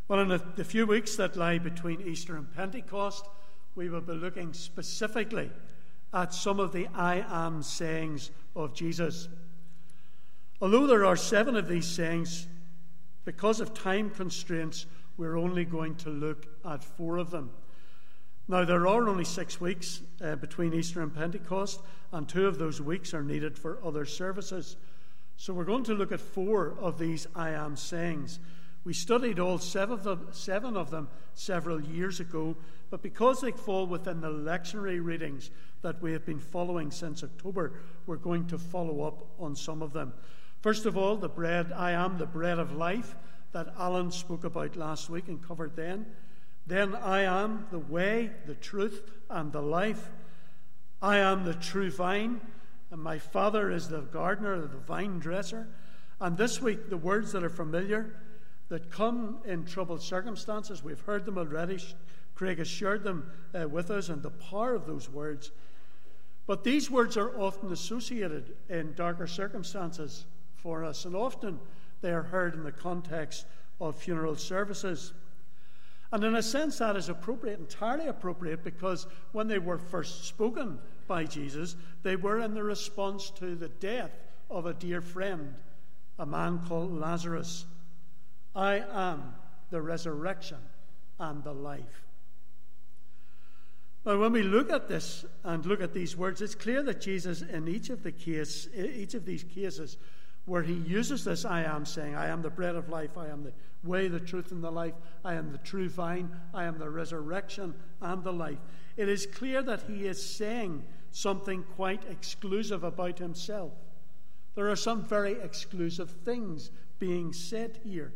Well, in the few weeks that lie between Easter and Pentecost, we will be looking specifically at some of the I am sayings of Jesus. Although there are 7 of these sayings, because of time constraints, we're only going to look at 4 of them. Now, there are only 6 weeks between Easter and Pentecost, and 2 of those weeks are needed for other services. So we're going to look at 4 of these I am sayings. We studied all 7 of them several years ago, but because they fall within the lectionary readings that we have been following since October, we're going to follow up on some of them. First of all, the bread, I am the bread of life, that Alan spoke about last week and covered then. Then I am the way, the truth, and the life. I am the true vine, and my Father is the gardener, the vine dresser. And this week, the words that are familiar, that come in troubled circumstances. We've heard them already. Craig has shared them with us and the power of those words. But these words are often associated in darker circumstances for us, and often they are heard in the context of funeral services. And in a sense, that is appropriate, entirely appropriate, because when they were first spoken by Jesus, they were in the response to the death of a dear friend, a man called Lazarus. I am the resurrection and the life. Now, when we look at this and look at these words, it's clear that Jesus, in each of these cases where he uses this I am saying, I am the bread of life, I am the way, the truth, and the life, I am the true vine, I am the resurrection and the life, it is clear that he is saying something quite exclusive about himself. There are some very exclusive things being said here.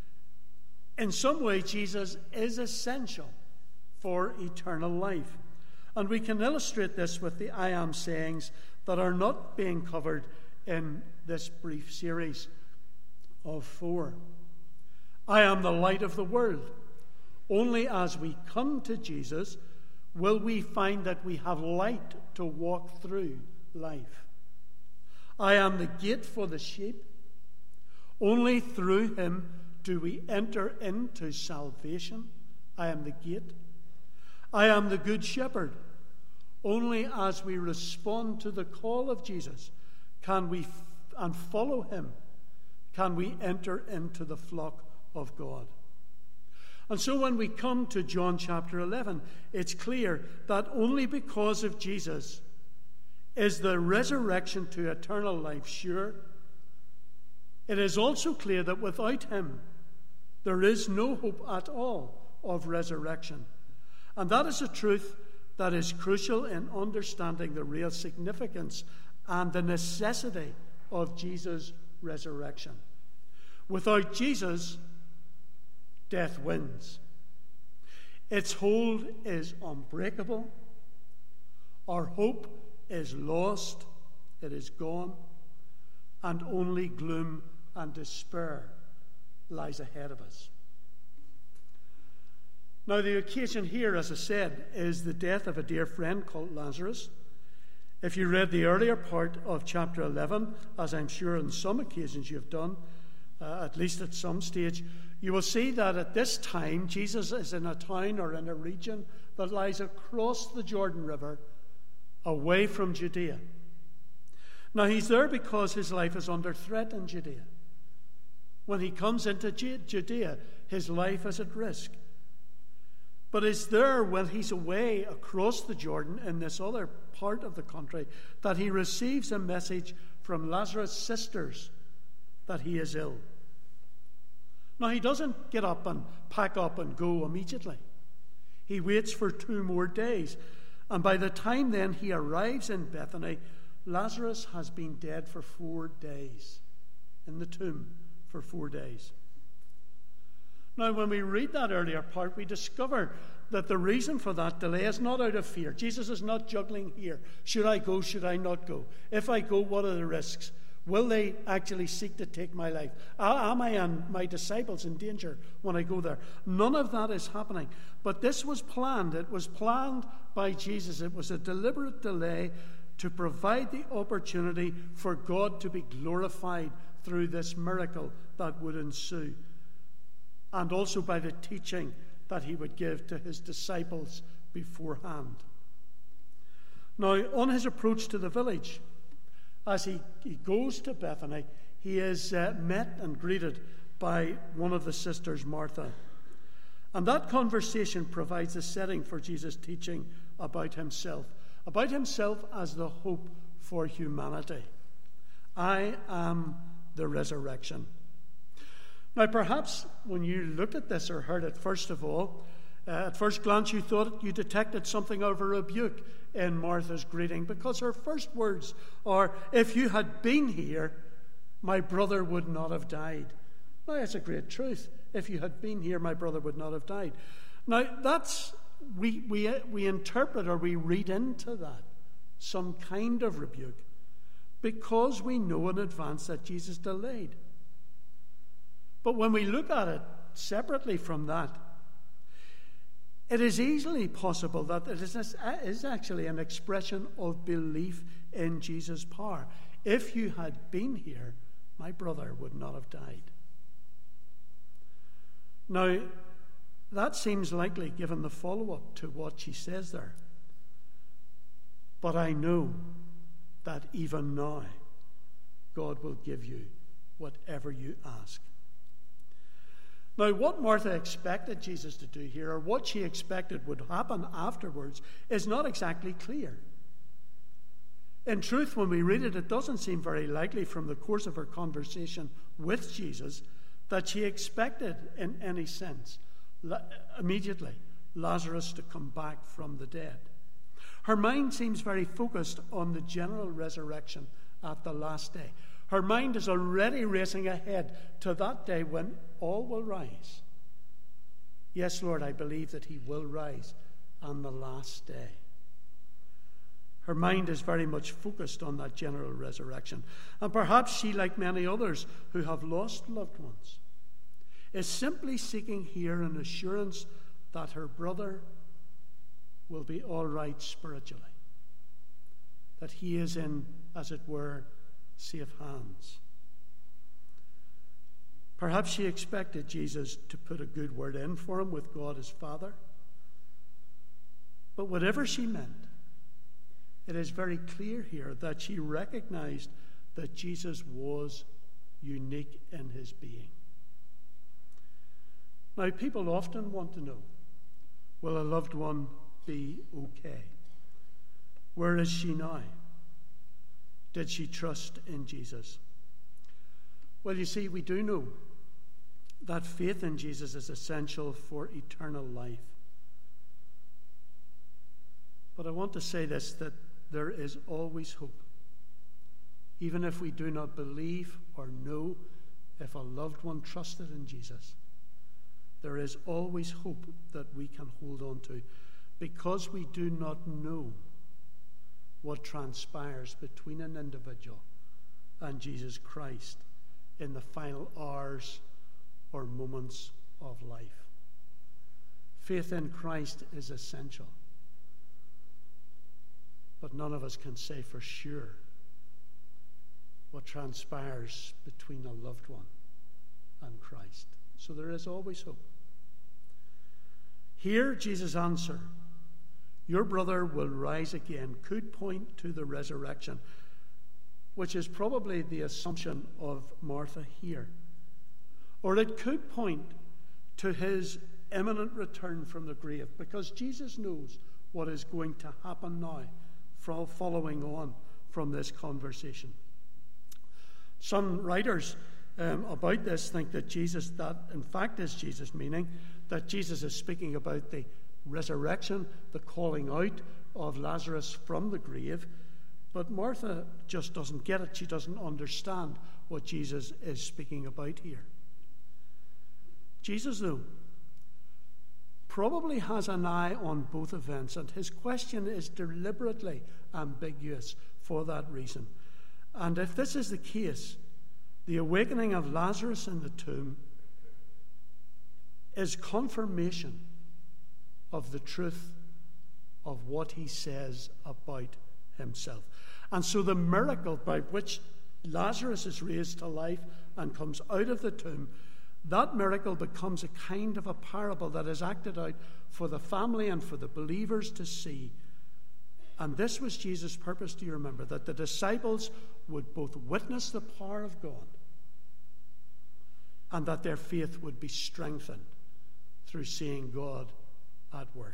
In some way, Jesus is essential for eternal life. And we can illustrate this with the I am sayings that are not being covered in this brief series of 4. I am the light of the world. Only as we come to Jesus will we find that we have light to walk through life. I am the gate for the sheep. Only through him do we enter into salvation. I am the gate. I am the good shepherd. Only as we respond to the call of Jesus and follow him, can we enter into the flock of God. And so when we come to John chapter 11, it's clear that only because of Jesus is the resurrection to eternal life sure. It is also clear that without him, there is no hope at all of resurrection. And that is a truth that is crucial in understanding the real significance and the necessity of Jesus' resurrection. Without Jesus, death wins. Its hold is unbreakable. Our hope is lost. It is gone. And only gloom and despair lies ahead of us. Now, the occasion here, as I said, is the death of a dear friend called Lazarus. If you read the earlier part of chapter 11, as I'm sure on some occasions you've done, at least at some stage, you will see that at this time Jesus is in a town or in a region that lies across the Jordan River, away from Judea. Now, he's there because his life is under threat in Judea. When he comes into Judea, his life is at risk. But it's there when he's away across the Jordan in this other part of the country that he receives a message from Lazarus' sisters that he is ill. Now, he doesn't get up and pack up and go immediately. He waits for 2 more days. And by the time then he arrives in Bethany, Lazarus has been dead for 4 days, in the tomb for 4 days. Now, when we read that earlier part, we discover that the reason for that delay is not out of fear. Jesus is not juggling here. Should I go? Should I not go? If I go, what are the risks? Will they actually seek to take my life? Am I and my disciples in danger when I go there? None of that is happening. But this was planned. It was planned by Jesus. It was a deliberate delay to provide the opportunity for God to be glorified through this miracle that would ensue. and also by the teaching that he would give to his disciples beforehand. Now, on his approach to the village, as he goes to Bethany, he is met and greeted by one of the sisters, Martha. And that conversation provides a setting for Jesus' teaching about himself as the hope for humanity. I am the resurrection. Now, perhaps when you looked at this or heard it, first of all, at first glance you thought you detected something of a rebuke in Martha's greeting, because her first words are, "If you had been here, my brother would not have died." Now, that's a great truth. If you had been here, my brother would not have died. Now, that's we interpret or we read into that some kind of rebuke, because we know in advance that Jesus delayed. But when we look at it separately from that, it is easily possible that it is actually an expression of belief in Jesus' power. If you had been here, my brother would not have died. Now, that seems likely given the follow-up to what she says there. But I know that even now, God will give you whatever you ask. Now, what Martha expected Jesus to do here, or what she expected would happen afterwards, is not exactly clear. In truth, when we read it, it doesn't seem very likely from the course of her conversation with Jesus that she expected, in any sense, immediately Lazarus to come back from the dead. Her mind seems very focused on the general resurrection at the last day. Her mind is already racing ahead to that day when all will rise. Yes, Lord, I believe that he will rise on the last day. Her mind is very much focused on that general resurrection. And perhaps she, like many others who have lost loved ones, is simply seeking here an assurance that her brother will be all right spiritually, that he is in, as it were, safe hands. Perhaps she expected Jesus to put a good word in for him with God his Father. But whatever she meant, it is very clear here that she recognized that Jesus was unique in his being. Now, people often want to know, will a loved one be okay? Where is she now? Did she trust in Jesus? Well, you see, we do know that faith in Jesus is essential for eternal life. But I want to say this, that there is always hope. Even if we do not believe or know if a loved one trusted in Jesus, there is always hope that we can hold on to, because we do not know what transpires between an individual and Jesus Christ in the final hours or moments of life. Faith in Christ is essential, but none of us can say for sure what transpires between a loved one and Christ. So there is always hope. Here, Jesus' answer, "Your brother will rise again," could point to the resurrection, which is probably the assumption of Martha here. Or it could point to his imminent return from the grave, because Jesus knows what is going to happen now, following on from this conversation. Some writers about this think that in fact is Jesus, meaning that Jesus is speaking about the resurrection, the calling out of Lazarus from the grave. But Martha just doesn't get it. She doesn't understand what Jesus is speaking about here. Jesus, though, probably has an eye on both events, and his question is deliberately ambiguous for that reason. And if this is the case, the awakening of Lazarus in the tomb is confirmation of the truth of what he says about himself. And so the miracle by which Lazarus is raised to life and comes out of the tomb, that miracle becomes a kind of a parable that is acted out for the family and for the believers to see. And this was Jesus' purpose, do you remember? That the disciples would both witness the power of God and that their faith would be strengthened through seeing God at work.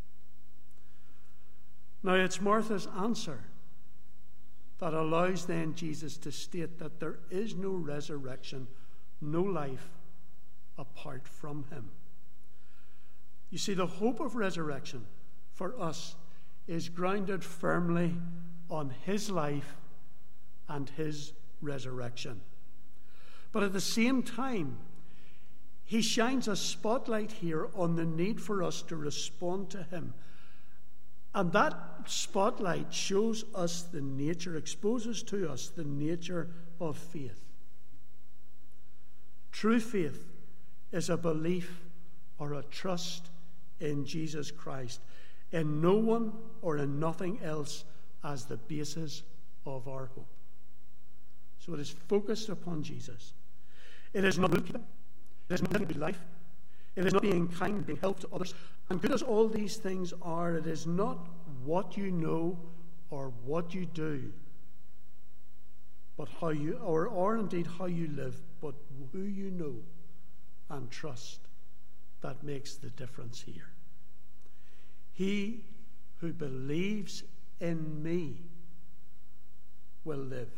Now, it's Martha's answer that allows then Jesus to state that there is no resurrection, no life apart from him. You see, the hope of resurrection for us is grounded firmly on his life and his resurrection. But at the same time, he shines a spotlight here on the need for us to respond to him. And that spotlight shows us the nature, exposes to us the nature of faith. True faith is a belief or a trust in Jesus Christ, in no one or in nothing else as the basis of our hope. So it is focused upon Jesus. It is not bookkeeping. It is not living a good life. It is not being kind, being helpful to others. And good as all these things are, it is not what you know or what you do, but how you, or indeed how you live, but who you know and trust that makes the difference here. He who believes in me will live.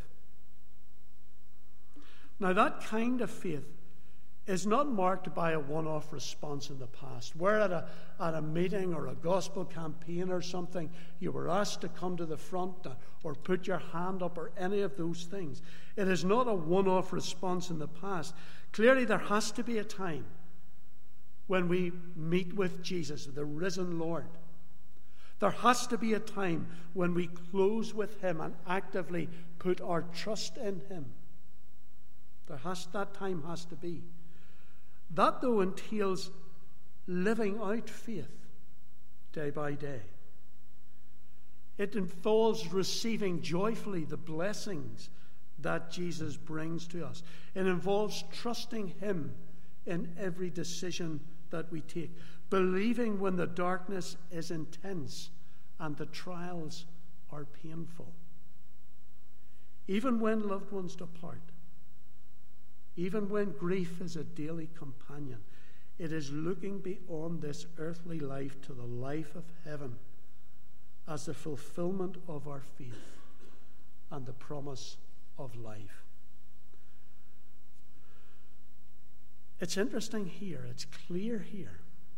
Now, that kind of faith is not marked by a one-off response in the past, where at a meeting or a gospel campaign or something, you were asked to come to the front or put your hand up or any of those things. It is not a one-off response in the past. Clearly, there has to be a time when we meet with Jesus, the risen Lord. There has to be a time when we close with him and actively put our trust in him. That time has to be. That, though, entails living out faith day by day. It involves receiving joyfully the blessings that Jesus brings to us. It involves trusting him in every decision that we take, believing when the darkness is intense and the trials are painful. Even when loved ones depart, even when grief is a daily companion, it is looking beyond this earthly life to the life of heaven as the fulfillment of our faith and the promise of life. It's interesting here, it's clear here,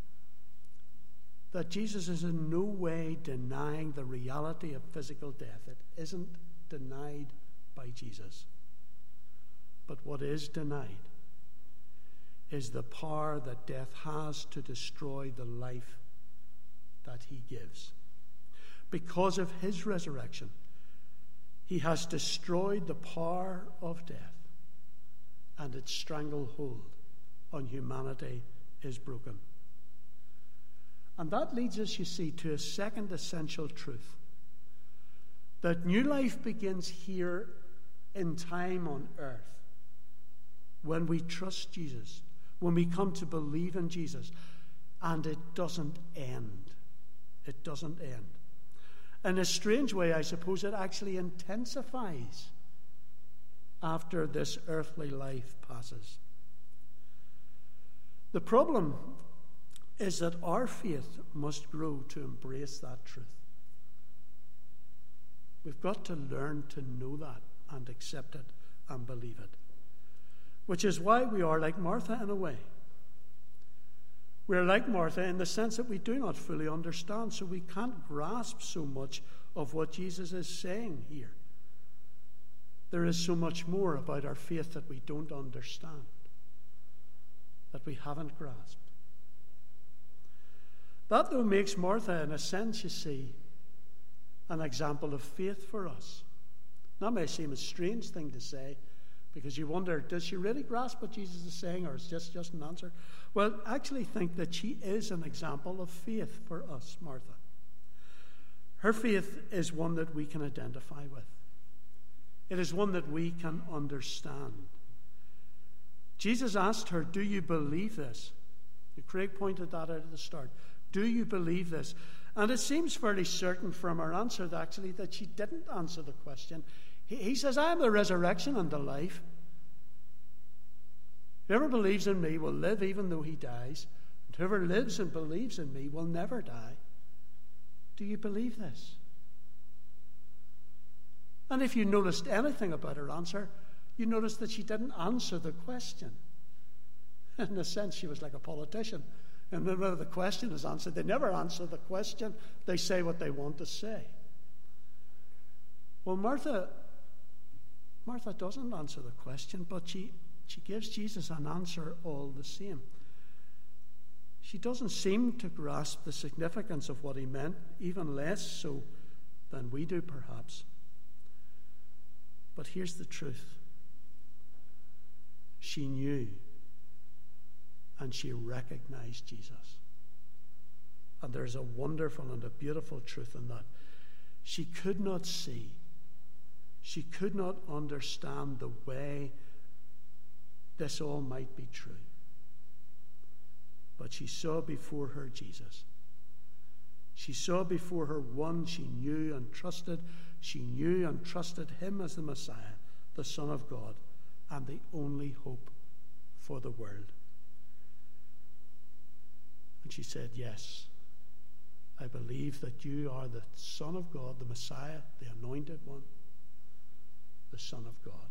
that Jesus is in no way denying the reality of physical death. It isn't denied by Jesus. But what is denied is the power that death has to destroy the life that he gives. Because of his resurrection, he has destroyed the power of death, and its stranglehold on humanity is broken. And that leads us, you see, to a second essential truth, that new life begins here in time on earth when we trust Jesus, when we come to believe in Jesus, and it doesn't end. It doesn't end. In a strange way, I suppose it actually intensifies after this earthly life passes. The problem is that our faith must grow to embrace that truth. We've got to learn to know that and accept it and believe it. Which is why we are like Martha in a way. We're like Martha in the sense that we do not fully understand, so we can't grasp so much of what Jesus is saying here. There is so much more about our faith that we don't understand, that we haven't grasped. That, though, makes Martha, in a sense, you see, an example of faith for us. That may seem a strange thing to say, because you wonder, does she really grasp what Jesus is saying, or is this just an answer? Well, I actually think that she is an example of faith for us, Martha. Her faith is one that we can identify with. It is one that we can understand. Jesus asked her, do you believe this? Craig pointed that out at the start. Do you believe this? And it seems fairly certain from her answer, actually, that she didn't answer the question. He says, I am the resurrection and the life. Whoever believes in me will live even though he dies. And whoever lives and believes in me will never die. Do you believe this? And if you noticed anything about her answer, you noticed that she didn't answer the question. In a sense, she was like a politician. And whenever the question is answered, they never answer the question. They say what they want to say. Well, Martha doesn't answer the question, but she gives Jesus an answer all the same. She doesn't seem to grasp the significance of what he meant, even less so than we do, perhaps. But here's the truth. She knew and she recognized Jesus. And there's a wonderful and a beautiful truth in that. She could not see. She could not understand the way this all might be true. But she saw before her Jesus. She saw before her one she knew and trusted. She knew and trusted him as the Messiah, the Son of God, and the only hope for the world. And she said, yes, I believe that you are the Son of God, the Messiah, the Anointed One, the Son of God.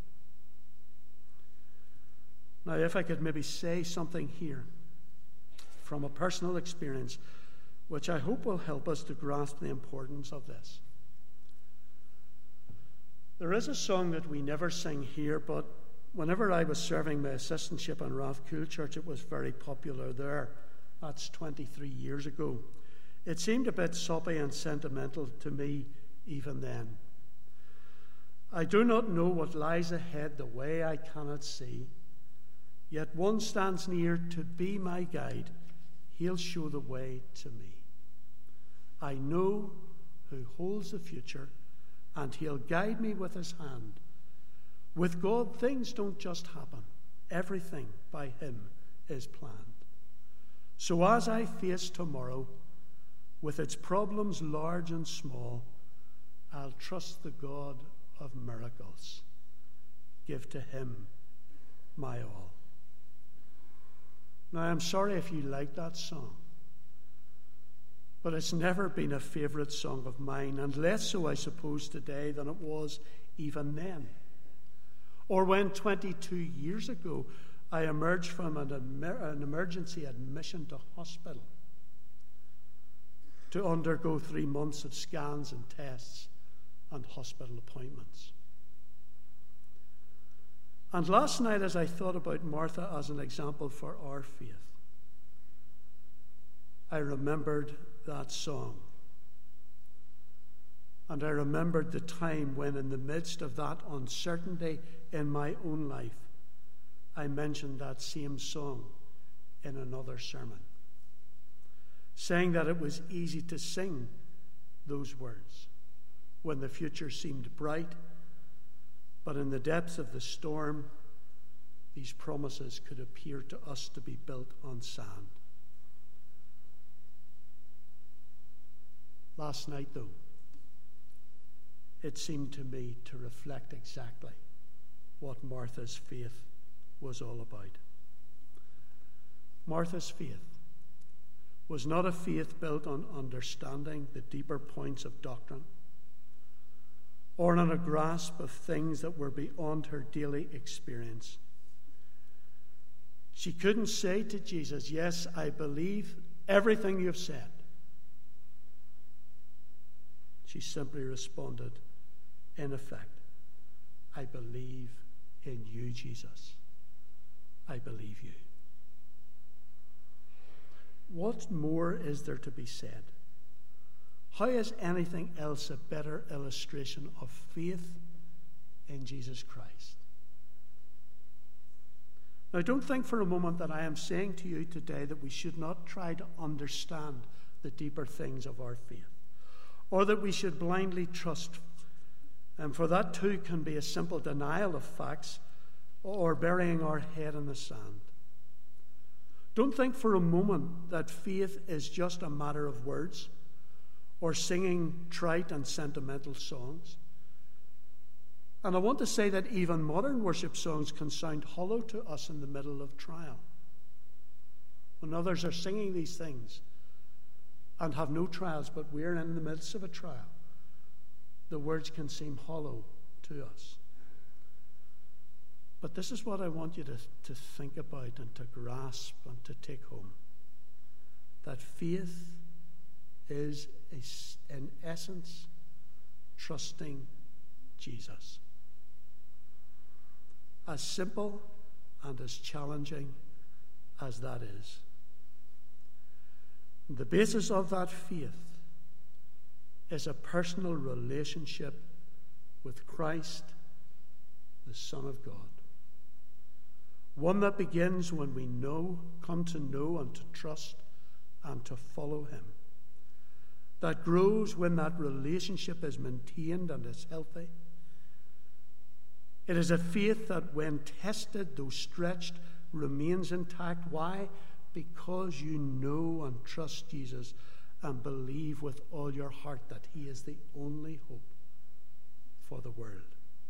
Now, if I could maybe say something here from a personal experience, which I hope will help us to grasp the importance of this. There is a song that we never sing here, but whenever I was serving my assistantship in Rathcoole Church, it was very popular there. That's 23 years ago. It seemed a bit soppy and sentimental to me even then. I do not know what lies ahead, the way I cannot see. Yet one stands near to be my guide. He'll show the way to me. I know who holds the future, and he'll guide me with his hand. With God, things don't just happen. Everything by him is planned. So as I face tomorrow, with its problems large and small, I'll trust the God of miracles. Give to him my all. Now, I'm sorry if you like that song, but it's never been a favourite song of mine, and less so, I suppose, today than it was even then. Or when 22 years ago, I emerged from an emergency admission to hospital to undergo 3 months of scans and tests and hospital appointments. And last night, as I thought about Martha as an example for our faith, I remembered that song. And I remembered the time when, in the midst of that uncertainty in my own life, I mentioned that same song in another sermon, saying that it was easy to sing those words when the future seemed bright, but in the depths of the storm, these promises could appear to us to be built on sand. Last night, though, it seemed to me to reflect exactly what Martha's faith was all about. Martha's faith was not a faith built on understanding the deeper points of doctrine or on a grasp of things that were beyond her daily experience. She couldn't say to Jesus, yes, I believe everything you've said. She simply responded, in effect, I believe in you, Jesus. I believe you. What more is there to be said? How is anything else a better illustration of faith in Jesus Christ? Now, don't think for a moment that I am saying to you today that we should not try to understand the deeper things of our faith, or that we should blindly trust. And for that too can be a simple denial of facts, or burying our head in the sand. Don't think for a moment that faith is just a matter of words or singing trite and sentimental songs. And I want to say that even modern worship songs can sound hollow to us in the middle of trial. When others are singing these things and have no trials, but we're in the midst of a trial, the words can seem hollow to us. But this is what I want you to think about and to grasp and to take home. That faith is, in essence, trusting Jesus. As simple and as challenging as that is. The basis of that faith is a personal relationship with Christ, the Son of God. One that begins when we come to know and to trust and to follow him. That grows when that relationship is maintained and is healthy. It is a faith that when tested, though stretched, remains intact. Why? Because you know and trust Jesus and believe with all your heart that he is the only hope for the world.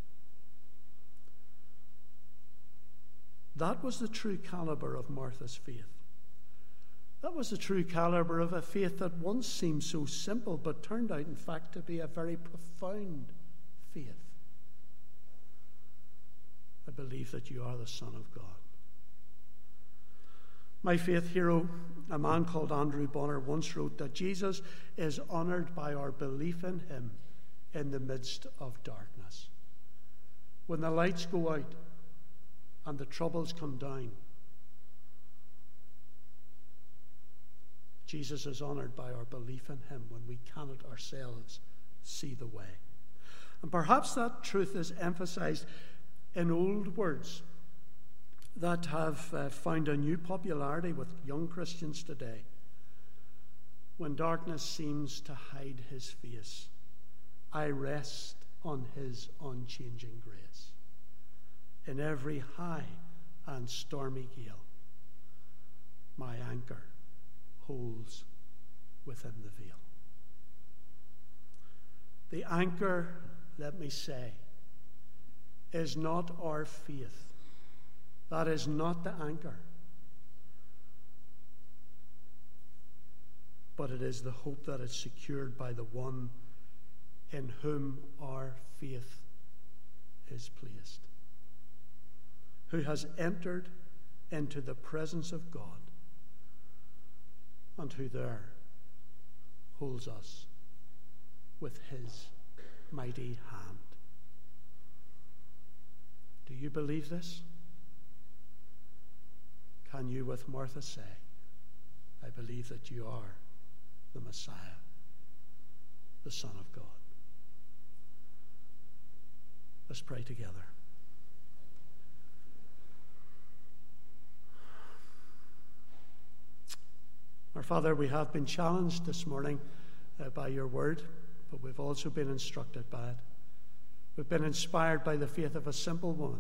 That was the true caliber of Martha's faith. That was the true caliber of a faith that once seemed so simple, but turned out, in fact, to be a very profound faith. I believe that you are the Son of God. My faith hero, a man called Andrew Bonner, once wrote that Jesus is honored by our belief in him in the midst of darkness. When the lights go out and the troubles come down, Jesus is honored by our belief in him when we cannot ourselves see the way. And perhaps that truth is emphasized in old words that have found a new popularity with young Christians today. When darkness seems to hide his face, I rest on his unchanging grace. In every high and stormy gale, my anchor holds within the veil. The anchor, let me say, is not our faith. That is not the anchor. But it is the hope that is secured by the one in whom our faith is placed, who has entered into the presence of God and who there holds us with his mighty hand. Do you believe this? Can you, with Martha, say, I believe that you are the Messiah, the Son of God? Let's pray together. Our Father, we have been challenged this morning by your word, but we've also been instructed by it. We've been inspired by the faith of a simple woman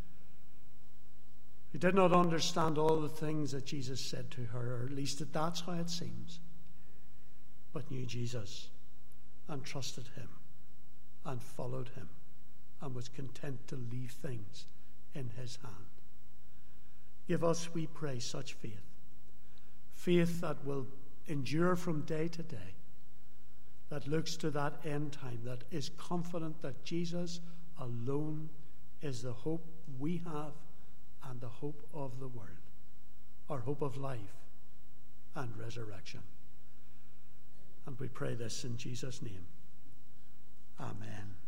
who did not understand all the things that Jesus said to her, or at least that's how it seems, but knew Jesus and trusted him and followed him and was content to leave things in his hand. Give us, we pray, such faith. Faith that will endure from day to day, that looks to that end time, that is confident that Jesus alone is the hope we have and the hope of the world, our hope of life and resurrection. And we pray this in Jesus' name. Amen.